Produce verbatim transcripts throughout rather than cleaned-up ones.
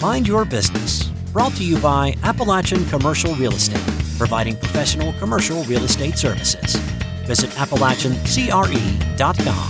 Mind Your Business, brought to you by Appalachian Commercial Real Estate, providing professional commercial real estate services. Visit Appalachian C R E dot com.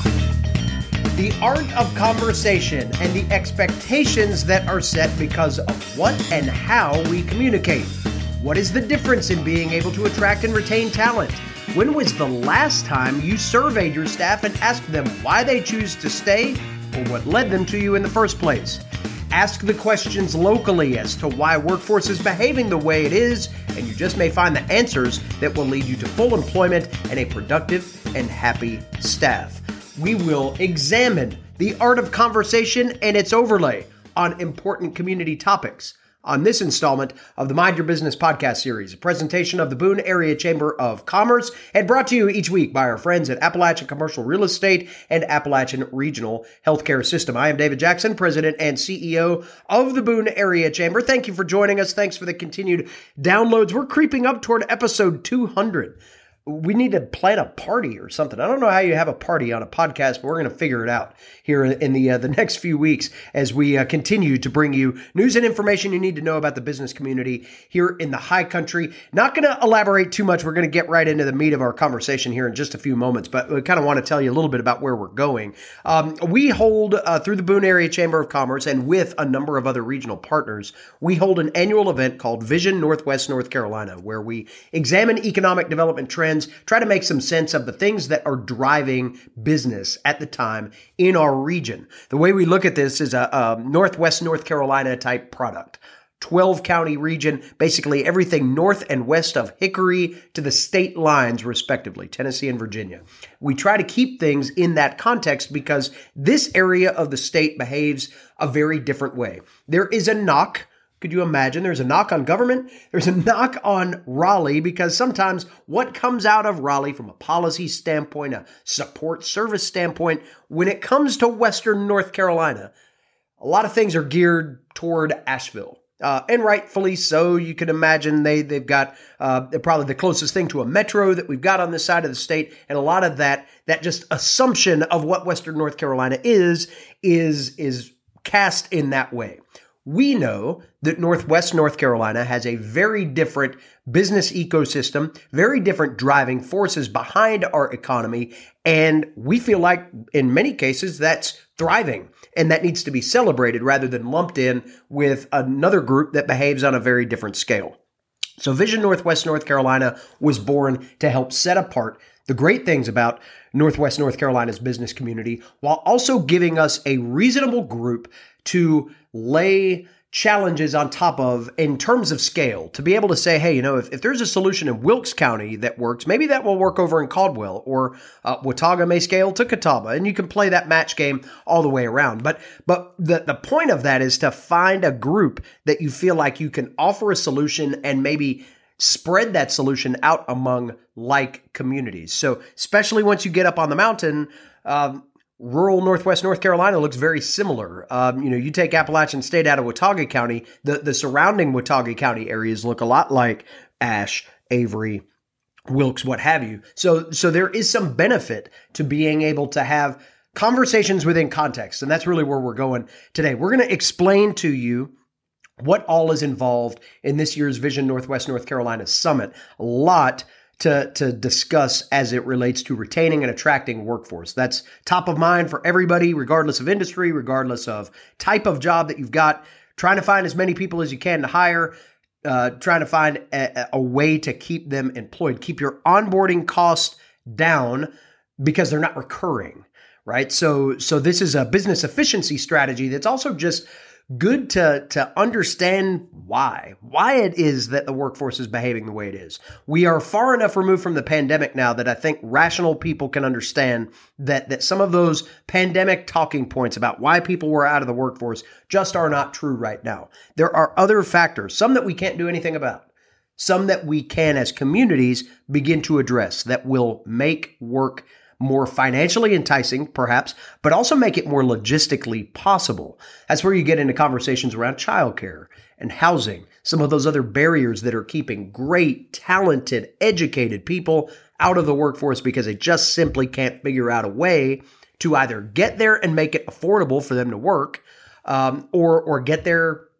The art of conversation and the expectations that are set because of what and how we communicate. What is the difference in being able to attract and retain talent? When was the last time you surveyed your staff and asked them why they choose to stay or what led them to you in the first place? Ask the questions locally as to why workforce is behaving the way it is, and you just may find the answers that will lead you to full employment and a productive and happy staff. We will examine the art of conversation and its overlay on important community topics on this installment of the Mind Your Business podcast series, a presentation of the Boone Area Chamber of Commerce and brought to you each week by our friends at Appalachian Commercial Real Estate and Appalachian Regional Healthcare System. I am David Jackson, President and C E O of the Boone Area Chamber. Thank you for joining us. Thanks for the continued downloads. We're creeping up toward episode two hundred. We need to plan a party or something. I don't know how you have a party on a podcast, but we're going to figure it out here in the uh, the next few weeks as we uh, continue to bring you news and information you need to know about the business community here in the high country. Not going to elaborate too much. We're going to get right into the meat of our conversation here in just a few moments, but we kind of want to tell you a little bit about where we're going. Um, we hold, uh, through the Boone Area Chamber of Commerce and with a number of other regional partners, we hold an annual event called Vision Northwest North Carolina, where we examine economic development trends, try to make some sense of the things that are driving business at the time in our region. The way we look at this is a, a Northwest North Carolina type product. twelve county region, basically everything north and west of Hickory to the state lines, respectively, Tennessee and Virginia. We try to keep things in that context because this area of the state behaves a very different way. There is a knock. Could you imagine? There's a knock on government. There's a knock on Raleigh because sometimes what comes out of Raleigh from a policy standpoint, a support service standpoint, when it comes to Western North Carolina, a lot of things are geared toward Asheville. Uh, and rightfully so. You can imagine they, they've got uh, probably the closest thing to a metro that we've got on this side of the state. And a lot of that, that just assumption of what Western North Carolina is, is, is cast in that way. We know that Northwest North Carolina has a very different business ecosystem, very different driving forces behind our economy, and we feel like in many cases that's thriving, and that needs to be celebrated rather than lumped in with another group that behaves on a very different scale. So Vision Northwest North Carolina was born to help set apart the great things about Northwest North Carolina's business community while also giving us a reasonable group to lay challenges on top of in terms of scale, to be able to say, hey, you know, if, if there's a solution in Wilkes County that works, maybe that will work over in Caldwell, or uh, Watauga may scale to Catawba, and you can play that match game all the way around. But but the, the point of that is to find a group that you feel like you can offer a solution and maybe spread that solution out among like communities. So especially once you get up on the mountain, um, rural Northwest North Carolina looks very similar. Um, you know, you take Appalachian State out of Watauga County, the, the surrounding Watauga County areas look a lot like Ashe, Avery, Wilkes, what have you. So, so there is some benefit to being able to have conversations within context. And that's really where we're going today. We're going to explain to you what all is involved in this year's Vision Northwest North Carolina Summit. A lot to, to discuss as it relates to retaining and attracting workforce. That's top of mind for everybody, regardless of industry, regardless of type of job that you've got, trying to find as many people as you can to hire, uh, trying to find a, a way to keep them employed, keep your onboarding costs down because they're not recurring, right? So, so this is a business efficiency strategy that's also just good to, to understand why, why it is that the workforce is behaving the way it is. We are far enough removed from the pandemic now that I think rational people can understand that, that some of those pandemic talking points about why people were out of the workforce just are not true right now. There are other factors, some that we can't do anything about, some that we can as communities begin to address that will make work more financially enticing, perhaps, but also make it more logistically possible. That's where you get into conversations around childcare and housing, some of those other barriers that are keeping great, talented, educated people out of the workforce because they just simply can't figure out a way to either get there and make it affordable for them to work, um, or or get there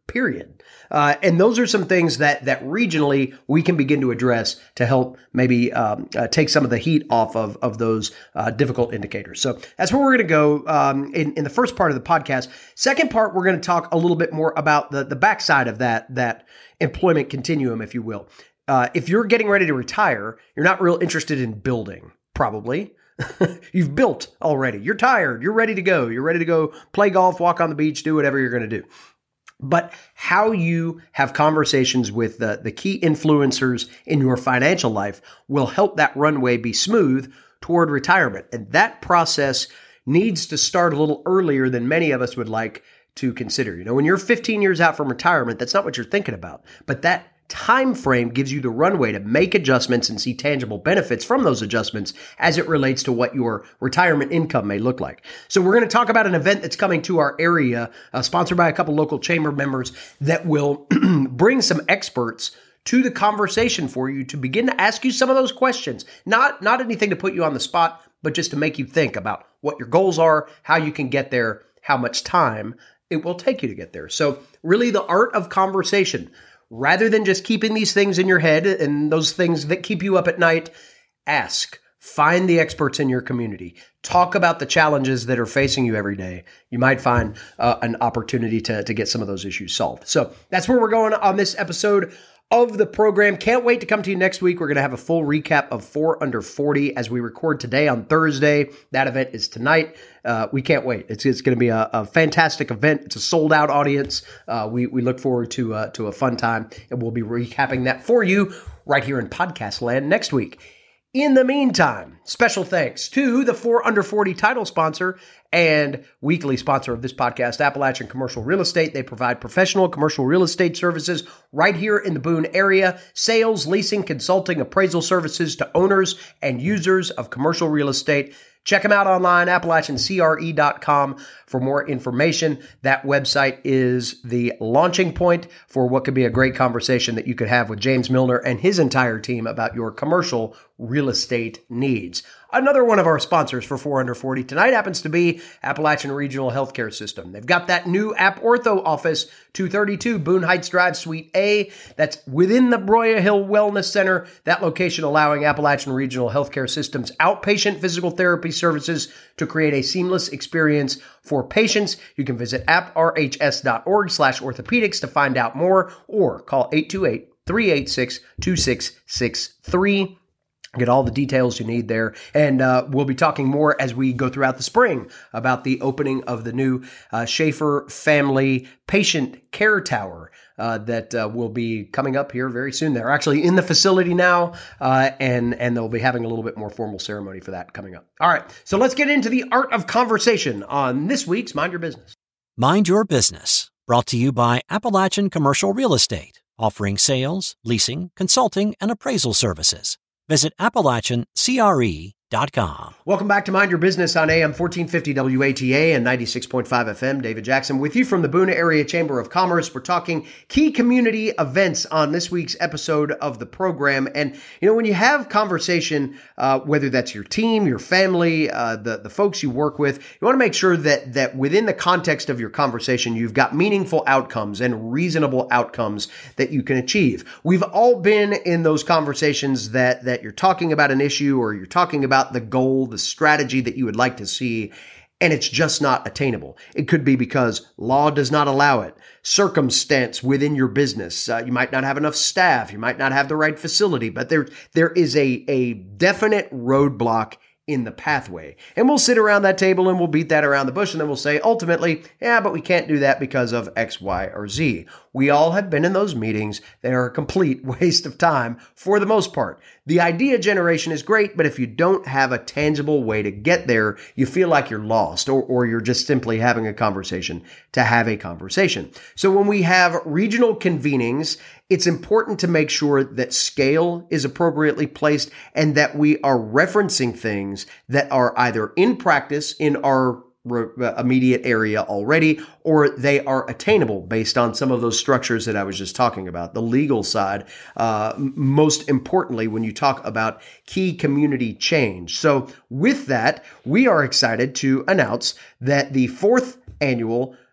period. Uh, and those are some things that that regionally we can begin to address to help maybe um, uh, take some of the heat off of, of those uh, difficult indicators. So that's where we're going to go um, in, in the first part of the podcast. Second part, we're going to talk a little bit more about the, the backside of that, that employment continuum, if you will. Uh, if you're getting ready to retire, you're not real interested in building, probably. You've built already. You're tired. You're ready to go. You're ready to go play golf, walk on the beach, do whatever you're going to do. But how you have conversations with the, the key influencers in your financial life will help that runway be smooth toward retirement. And that process needs to start a little earlier than many of us would like to consider. You know, when you're fifteen years out from retirement, that's not what you're thinking about. But that time frame gives you the runway to make adjustments and see tangible benefits from those adjustments as it relates to what your retirement income may look like. So we're going to talk about an event that's coming to our area, uh, sponsored by a couple local chamber members, that will bring some experts to the conversation for you to begin to ask you some of those questions. Not, not anything to put you on the spot, but just to make you think about what your goals are, how you can get there, how much time it will take you to get there. So really the art of conversation. Rather than just keeping these things in your head and those things that keep you up at night, ask, find the experts in your community, talk about the challenges that are facing you every day. You might find uh, an opportunity to, to get some of those issues solved. So that's where we're going on this episode of the program. Can't wait to come to you next week. We're going to have a full recap of four under forty as we record today on Thursday. That event is tonight. Uh, we can't wait. It's it's going to be a, a fantastic event. It's a sold out audience. Uh, we we look forward to uh, to a fun time, and we'll be recapping that for you right here in podcast land next week. In the meantime, special thanks to the four under forty title sponsor and weekly sponsor of this podcast, Appalachian Commercial Real Estate. They provide professional commercial real estate services right here in the Boone area. Sales, leasing, consulting, appraisal services to owners and users of commercial real estate. Check them out online, appalachian c r e dot com for more information. That website is the launching point for what could be a great conversation that you could have with James Milner and his entire team about your commercial real estate needs. Another one of our sponsors for four under forty tonight happens to be Appalachian Regional Healthcare System. They've got that new App Ortho office, two thirty-two Boone Heights Drive, Suite A. That's within the Broya Hill Wellness Center. That location allowing Appalachian Regional Healthcare System's outpatient physical therapy services to create a seamless experience for patients. You can visit app r h s dot org slash orthopedics to find out more, or call eight two eight, three eight six, two six six three. Get all the details you need there. And uh, we'll be talking more as we go throughout the spring about the opening of the new uh, Schaefer Family Patient Care Tower uh, that uh, will be coming up here very soon. They're actually in the facility now, uh, and, and they'll be having a little bit more formal ceremony for that coming up. All right, so let's get into the art of conversation on this week's Mind Your Business. Mind Your Business, brought to you by Appalachian Commercial Real Estate, offering sales, leasing, consulting, and appraisal services. Visit appalachian c r e dot com. Welcome back to Mind Your Business on A M fourteen fifty W A T A and ninety-six point five F M. David Jackson with you from the Boone Area Chamber of Commerce. We're talking key community events on this week's episode of the program. And, you know, when you have conversation, uh, whether that's your team, your family, uh, the, the folks you work with, you want to make sure that, that within the context of your conversation, you've got meaningful outcomes and reasonable outcomes that you can achieve. We've all been in those conversations that, that you're talking about an issue, or you're talking about the goal, the strategy that you would like to see, and it's just not attainable. It could be because law does not allow it, circumstance within your business. Uh, you might not have enough staff. You might not have the right facility, but there, there is a, a definite roadblock in the pathway. And we'll sit around that table and we'll beat that around the bush, and then we'll say, ultimately, yeah, but we can't do that because of X, Y, or Z. We all have been in those meetings. They are a complete waste of time for the most part. The idea generation is great, but if you don't have a tangible way to get there, you feel like you're lost, or, or you're just simply having a conversation to have a conversation. So when we have regional convenings, it's important to make sure that scale is appropriately placed and that we are referencing things that are either in practice in our immediate area already, or they are attainable based on some of those structures that I was just talking about. The legal side, uh, most importantly, when you talk about key community change. So with that, we are excited to announce that the fourth annual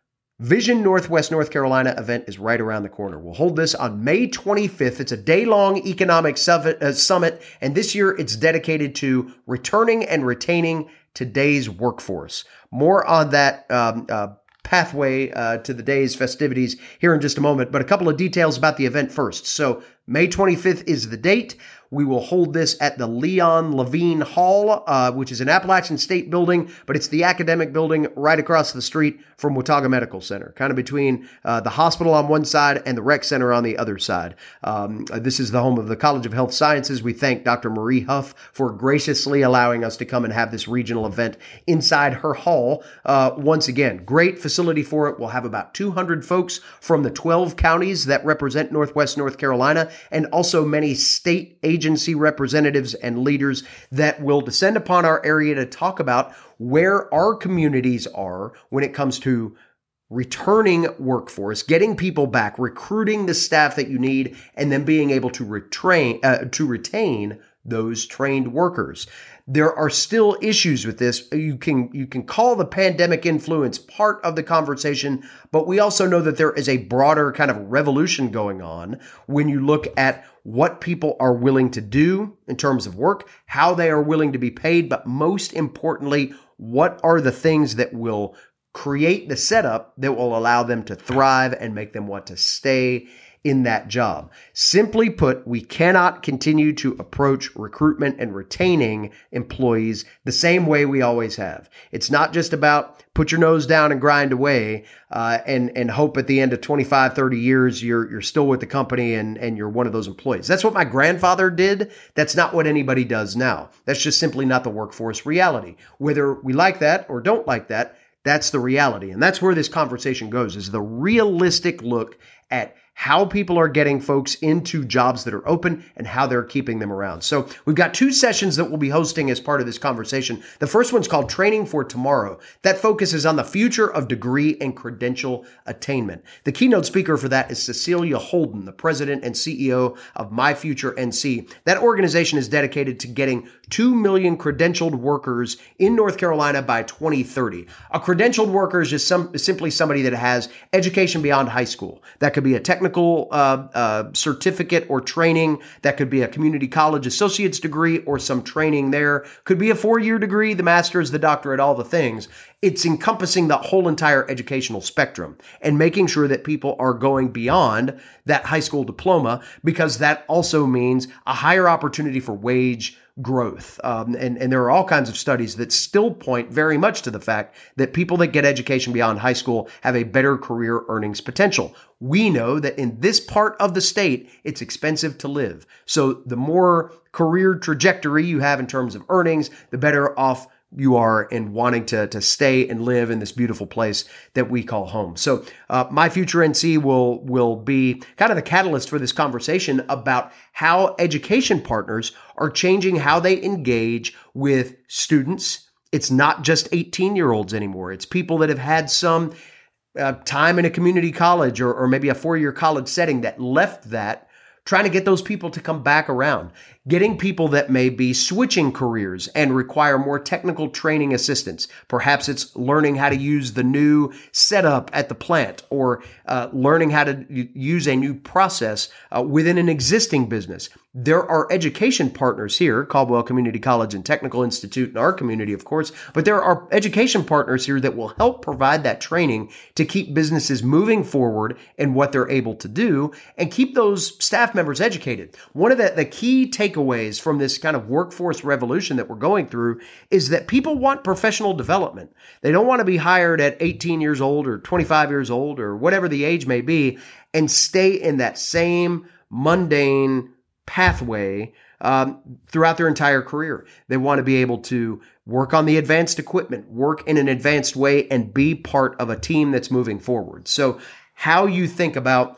Vision Northwest North Carolina event is right around the corner. We'll hold this on May twenty-fifth. It's a day-long economic summit, and this year it's dedicated to returning and retaining today's workforce. More on that um, uh, pathway uh, to the day's festivities here in just a moment, but a couple of details about the event first. So May twenty-fifth is the date. We will hold this at the Leon Levine Hall, uh, which is an Appalachian State building, but it's the academic building right across the street from Watauga Medical Center, kind of between uh, the hospital on one side and the rec center on the other side. Um, this is the home of the College of Health Sciences. We thank Doctor Marie Huff for graciously allowing us to come and have this regional event inside her hall. Uh, once again, great facility for it. We'll have about two hundred folks from the twelve counties that represent Northwest North Carolina, and also many state agencies agency representatives and leaders that will descend upon our area to talk about where our communities are when it comes to returning workforce, getting people back, recruiting the staff that you need, and then being able to retrain, uh, to retain those trained workers. There are still issues with this. You can you can call the pandemic influence part of the conversation, but we also know that there is a broader kind of revolution going on when you look at what people are willing to do in terms of work, how they are willing to be paid, but most importantly, what are the things that will create the setup that will allow them to thrive and make them want to stay in that job. Simply put, we cannot continue to approach recruitment and retaining employees the same way we always have. It's not just about put your nose down and grind away uh, and and hope at the end of twenty-five, thirty years you're you're still with the company and, and you're one of those employees. That's what my grandfather did. That's not what anybody does now. That's just simply not the workforce reality. Whether we like that or don't like that, that's the reality. And that's where this conversation goes, is the realistic look at how people are getting folks into jobs that are open and how they're keeping them around. So we've got two sessions that we'll be hosting as part of this conversation. The first one's called Training for Tomorrow. That focuses on the future of degree and credential attainment. The keynote speaker for that is Cecilia Holden, the president and C E O of My Future N C. That organization is dedicated to getting two million credentialed workers in North Carolina by twenty thirty. A credentialed worker is just some, simply somebody that has education beyond high school. That could be a technical uh, uh, certificate or training. That could be a community college associate's degree or some training there. Could be a four-year degree, the master's, the doctorate, all the things. It's encompassing the whole entire educational spectrum and making sure that people are going beyond that high school diploma, because that also means a higher opportunity for wage growth. Um, and, and there are all kinds of studies that still point very much to the fact that people that get education beyond high school have a better career earnings potential. We know that in this part of the state, it's expensive to live. So the more career trajectory you have in terms of earnings, the better off you are in wanting to, to stay and live in this beautiful place that we call home. So uh, My Future N C will, will be kind of the catalyst for this conversation about how education partners are changing how they engage with students. It's not just eighteen-year-olds anymore. It's people that have had some uh, time in a community college or, or maybe a four-year college setting that left that, trying to get those people to come back around, getting people that may be switching careers and require more technical training assistance. Perhaps it's learning how to use the new setup at the plant, or uh, learning how to use a new process uh, within an existing business. There are education partners here, Caldwell Community College and Technical Institute in our community, of course, but there are education partners here that will help provide that training to keep businesses moving forward in what they're able to do and keep those staff members educated. One of the, the key takeaways from this kind of workforce revolution that we're going through is that people want professional development. They don't want to be hired at eighteen years old or twenty-five years old or whatever the age may be and stay in that same mundane pathway um, throughout their entire career. They want to be able to work on the advanced equipment, work in an advanced way, and be part of a team that's moving forward. So how you think about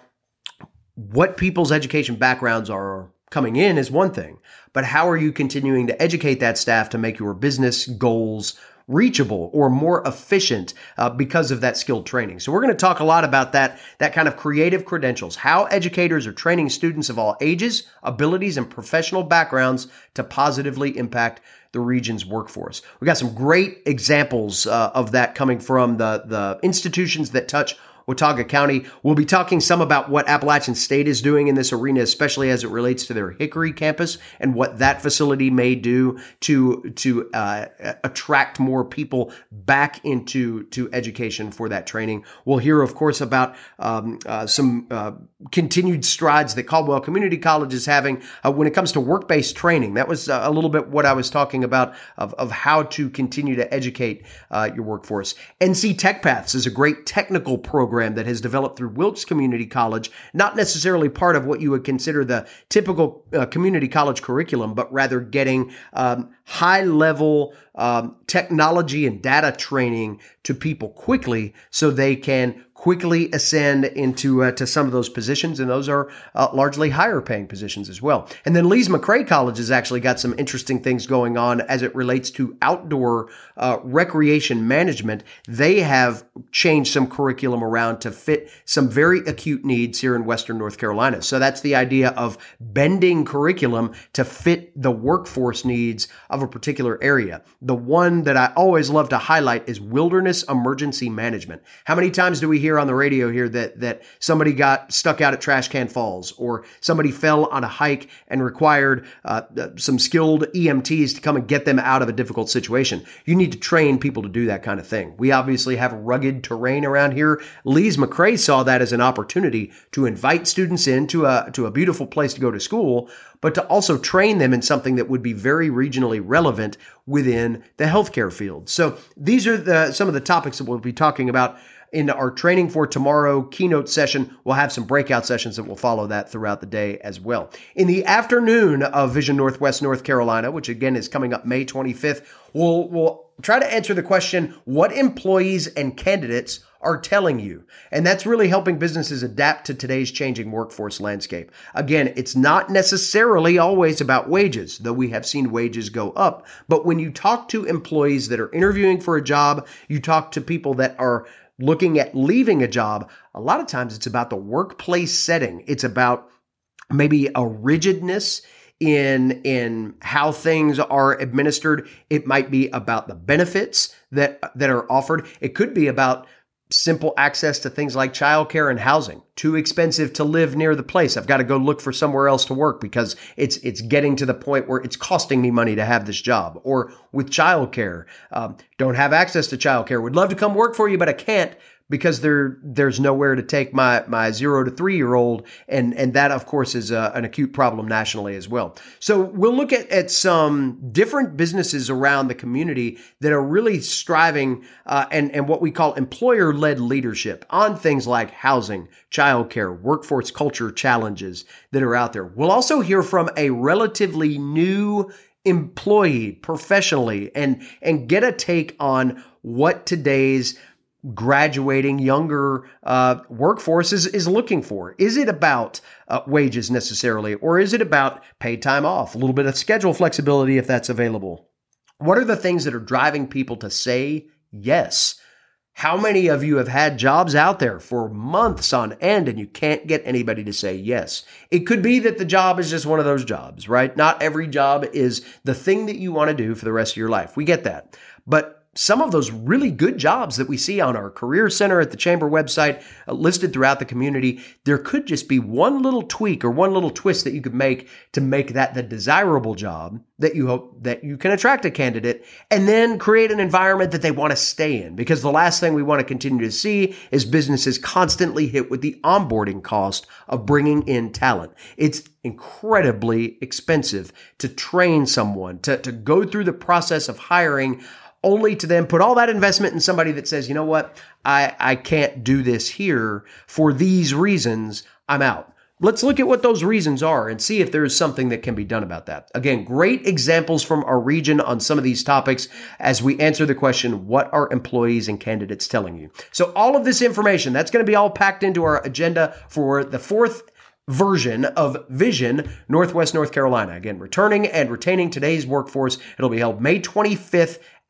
what people's education backgrounds are coming in is one thing, but how are you continuing to educate that staff to make your business goals reachable or more efficient uh, because of that skilled training? So we're going to talk a lot about that, that kind of creative credentials, how educators are training students of all ages, abilities, and professional backgrounds to positively impact the region's workforce. We got some great examples uh, of that coming from the, the institutions that touch Watauga County. We'll be talking some about what Appalachian State is doing in this arena, especially as it relates to their Hickory campus and what that facility may do to, to uh, attract more people back into to education for that training. We'll hear, of course, about um, uh, some uh, continued strides that Caldwell Community College is having uh, when it comes to work-based training. That was uh, a little bit what I was talking about of, of how to continue to educate uh, your workforce. N C Tech Paths is a great technical program that has developed through Wilkes Community College, not necessarily part of what you would consider the typical uh, community college curriculum, but rather getting um, high-level um, technology and data training to people quickly so they can quickly ascend into uh, to some of those positions, and those are uh, largely higher paying positions as well. And then Lees-McRae College has actually got some interesting things going on as it relates to outdoor uh, recreation management. They have changed some curriculum around to fit some very acute needs here in Western North Carolina. So that's the idea of bending curriculum to fit the workforce needs of a particular area. The one that I always love to highlight is wilderness emergency management. How many times do we hear on the radio here that that somebody got stuck out at Trash Can Falls, or somebody fell on a hike and required uh, some skilled E M Ts to come and get them out of a difficult situation? You need to train people to do that kind of thing. We obviously have rugged terrain around here. Lees-McRae saw that as an opportunity to invite students into a to a beautiful place to go to school, but to also train them in something that would be very regionally relevant within the healthcare field. So these are the some of the topics that we'll be talking about in our Training for Tomorrow keynote session. We'll have some breakout sessions that will follow that throughout the day as well. In the afternoon of Vision Northwest North Carolina, which again is coming up May twenty-fifth, we'll, we'll try to answer the question, what employees and candidates are telling you? And that's really helping businesses adapt to today's changing workforce landscape. Again, it's not necessarily always about wages, though we have seen wages go up. But when you talk to employees that are interviewing for a job, you talk to people that are looking at leaving a job, a lot of times it's about the workplace setting. It's about maybe a rigidness in, in how things are administered. It might be about the benefits that, that are offered. It could be about simple access to things like childcare and housing. Too expensive to live near the place. I've got to go look for somewhere else to work because it's it's getting to the point where it's costing me money to have this job. Or with childcare, um, don't have access to childcare. Would love to come work for you, but I can't because there there's nowhere to take my my zero to three year old, and and that of course is a, an acute problem nationally as well. So we'll look at at some different businesses around the community that are really striving uh, and and what we call employer led leadership on things like housing, childcare, workforce culture challenges that are out there. We'll also hear from a relatively new employee professionally and and get a take on what today's graduating younger uh, workforce is, is looking for. Is it about uh, wages necessarily, or is it about paid time off, a little bit of schedule flexibility if that's available? What are the things that are driving people to say yes? How many of you have had jobs out there for months on end and you can't get anybody to say yes? It could be that the job is just one of those jobs, right? Not every job is the thing that you want to do for the rest of your life. We get that. But some of those really good jobs that we see on our Career Center at the Chamber website, uh, listed throughout the community, there could just be one little tweak or one little twist that you could make to make that the desirable job that you hope that you can attract a candidate and then create an environment that they want to stay in. Because the last thing we want to continue to see is businesses constantly hit with the onboarding cost of bringing in talent. It's incredibly expensive to train someone, to, to go through the process of hiring, only to then put all that investment in somebody that says, you know what, I, I can't do this here for these reasons, I'm out. Let's look at what those reasons are and see if there is something that can be done about that. Again, great examples from our region on some of these topics as we answer the question, what are employees and candidates telling you? So all of this information, that's going to be all packed into our agenda for the fourth version of Vision Northwest North Carolina. Again, returning and retaining today's workforce. It'll be held May twenty-fifth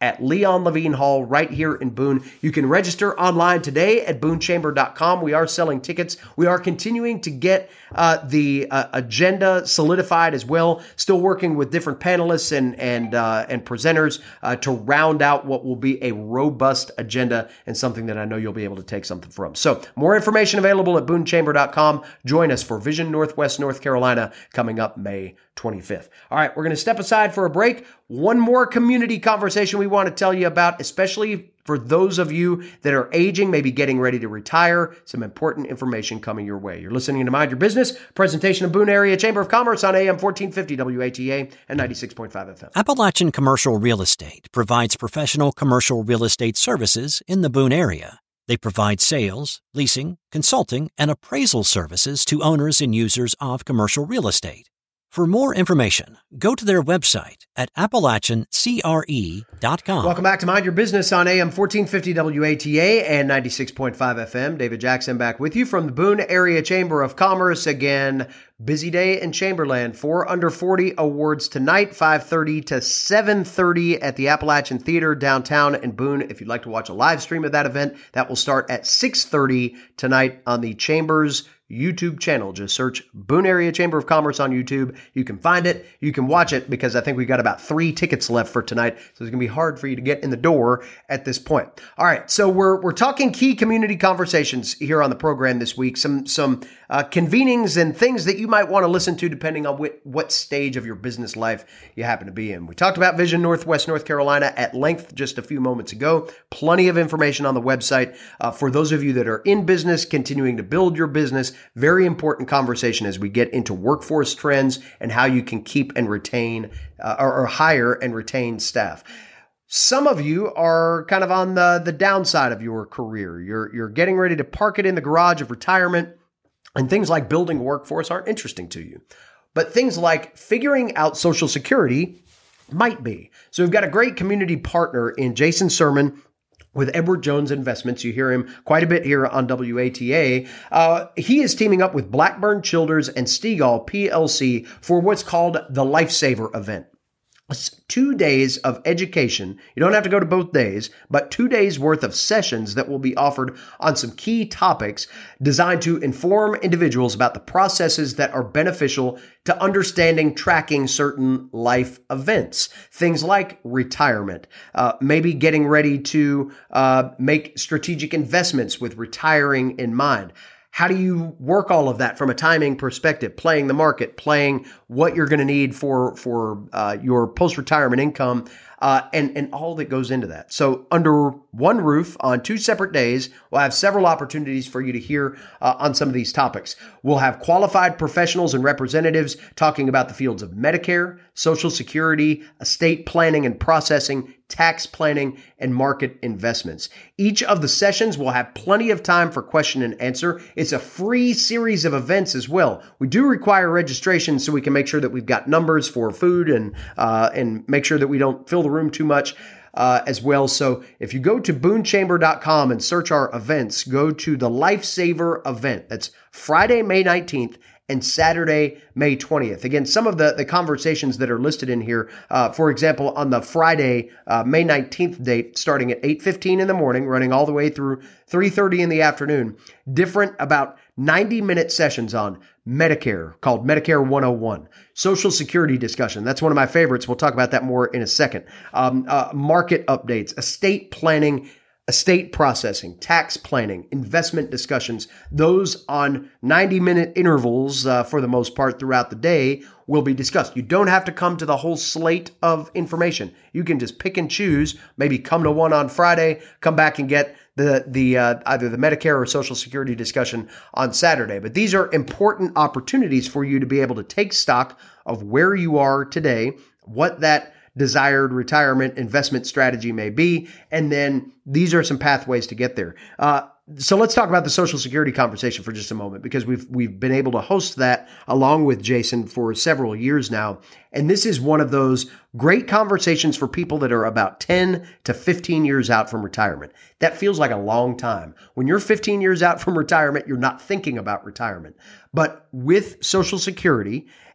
at Leon Levine Hall right here in Boone. You can register online today at boone chamber dot com. We are selling tickets. We are continuing to get uh, the uh, agenda solidified as well. Still working with different panelists and and uh, and presenters uh, to round out what will be a robust agenda and something that I know you'll be able to take something from. So more information available at boone chamber dot com. Join us for Vision Northwest North Carolina coming up May twenty-fifth. All right, we're going to step aside for a break. One more community conversation we want to tell you about, especially for those of you that are aging, maybe getting ready to retire. Some important information coming your way. You're listening to Mind Your Business, presentation of Boone Area Chamber of Commerce on A M fourteen fifty W A T A and ninety-six point five F M. Appalachian Commercial Real Estate provides professional commercial real estate services in the Boone area. They provide sales, leasing, consulting, and appraisal services to owners and users of commercial real estate. For more information, go to their website at appalachian c r e dot com. Welcome back to Mind Your Business on A M fourteen fifty W A T A and ninety-six point five F M. David Jackson back with you from the Boone Area Chamber of Commerce. Again, busy day in Chamberland. Four under forty awards tonight, five thirty to seven thirty at the Appalachian Theater downtown in Boone. If you'd like to watch a live stream of that event, that will start at six thirty tonight on the Chamber's YouTube channel. Just search Boone Area Chamber of Commerce on YouTube. You can find it. You can watch it because I think we've got about three tickets left for tonight. So it's going to be hard for you to get in the door at this point. All right. So we're, we're talking key community conversations here on the program this week. Some, some uh, convenings and things that you might want to listen to depending on what, what stage of your business life you happen to be in. We talked about Vision Northwest North Carolina at length just a few moments ago. Plenty of information on the website uh, for those of you that are in business, continuing to build your business. Very important conversation as we get into workforce trends and how you can keep and retain uh, or, or hire and retain staff. Some of you are kind of on the, the downside of your career. You're, you're getting ready to park it in the garage of retirement, and things like building a workforce aren't interesting to you. But things like figuring out Social Security might be. So we've got a great community partner in Jason Sermon with Edward Jones Investments. You hear him quite a bit here on W A T A. Uh, he is teaming up with Blackburn Childers and Stegall P L C for what's called the Lifesaver event. It's two days of education. You don't have to go to both days, but two days worth of sessions that will be offered on some key topics designed to inform individuals about the processes that are beneficial to understanding, tracking certain life events. Things like retirement, uh, maybe getting ready to uh, make strategic investments with retiring in mind. How do you work all of that from a timing perspective, playing the market, playing what you're going to need for, for uh, your post-retirement income, uh, and, and all that goes into that. So under one roof on two separate days, we'll have several opportunities for you to hear uh, on some of these topics. We'll have qualified professionals and representatives talking about the fields of Medicare, Social Security, estate planning and processing, tax planning, and market investments. Each of the sessions will have plenty of time for question and answer. It's a free series of events as well. We do require registration so we can make sure that we've got numbers for food and uh, and make sure that we don't fill the room too much uh, as well. So if you go to boone chamber dot com and search our events, go to the Lifesaver event. That's Friday, May nineteenth. And Saturday, May twentieth. Again, some of the, the conversations that are listed in here, uh, for example, on the Friday, uh, May nineteenth date, starting at eight fifteen in the morning, running all the way through three thirty in the afternoon, different about ninety minute sessions on Medicare called Medicare one oh one, Social Security discussion. That's one of my favorites. We'll talk about that more in a second. Um, uh, market updates, estate planning, estate processing, tax planning, investment discussions. Those on ninety minute intervals uh, for the most part throughout the day will be discussed. You don't have to come to the whole slate of information. You can just pick and choose, maybe come to one on Friday, come back and get the the uh, either the Medicare or Social Security discussion on Saturday. But these are important opportunities for you to be able to take stock of where you are today, what that desired retirement investment strategy may be, and then these are some pathways to get there. Uh, so let's talk about the Social Security conversation for just a moment, because we've we've been able to host that along with Jason for several years now. And this is one of those great conversations for people that are about ten to fifteen years out from retirement. That feels like a long time. When you're fifteen years out from retirement, you're not thinking about retirement. But with Social Security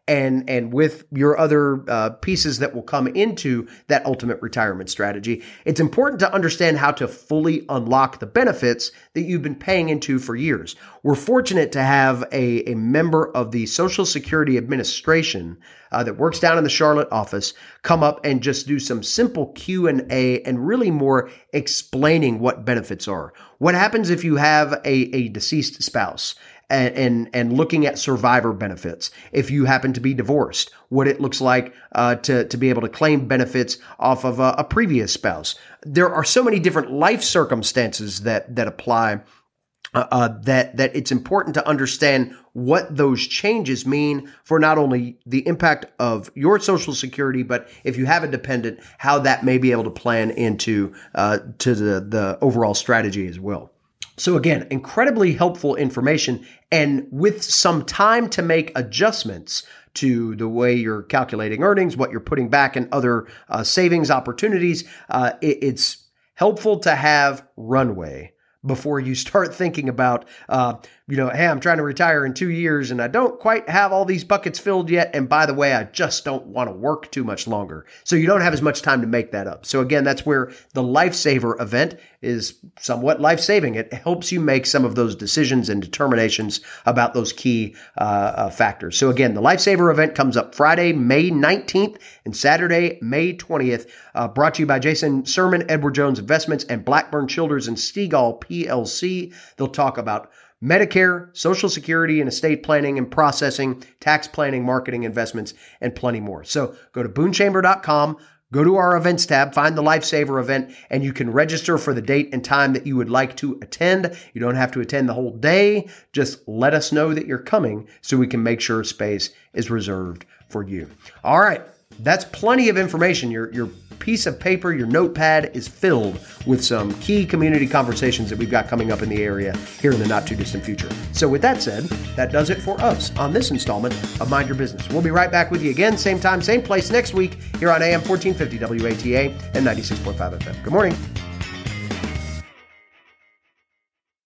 and, and with your other uh, pieces that will come into that ultimate retirement strategy, it's important to understand how to fully unlock the benefits that you've been paying into for years. We're fortunate to have a, a member of the Social Security Administration uh, that works down in the Charlotte office come up and just do some simple Q and A and really more explaining what benefits are. What happens if you have a, a deceased spouse? And, and and looking at survivor benefits. If you happen to be divorced, what it looks like uh, to, to be able to claim benefits off of a, a previous spouse. There are so many different life circumstances that that apply uh, uh, that that it's important to understand what those changes mean for not only the impact of your Social Security, but if you have a dependent, how that may be able to plan into uh, to the, the overall strategy as well. So again, incredibly helpful information, and with some time to make adjustments to the way you're calculating earnings, what you're putting back in other uh, savings opportunities, uh, it, it's helpful to have runway before you start thinking about, uh, you know, hey, I'm trying to retire in two years and I don't quite have all these buckets filled yet. And by the way, I just don't want to work too much longer. So you don't have as much time to make that up. So again, that's where the Lifesaver event is somewhat life-saving. It helps you make some of those decisions and determinations about those key uh, uh, factors. So again, the Lifesaver event comes up Friday, May nineteenth and Saturday, May twentieth, uh, brought to you by Jason Sermon, Edward Jones Investments, and Blackburn Childers and Stegall P L C. They'll talk about Medicare, Social Security and estate planning and processing, tax planning, marketing, investments, and plenty more. So go to boone chamber dot com, go to our events tab, find the Lifesaver event, and you can register for the date and time that you would like to attend. You don't have to attend the whole day. Just let us know that you're coming so we can make sure space is reserved for you. All right. That's plenty of information. Your, your piece of paper, your notepad is filled with some key community conversations that we've got coming up in the area here in the not too distant future. So with that said, that does it for us on this installment of Mind Your Business. We'll be right back with you again, same time, same place next week here on A M fourteen fifty W A T A and ninety-six point five F M. Good morning.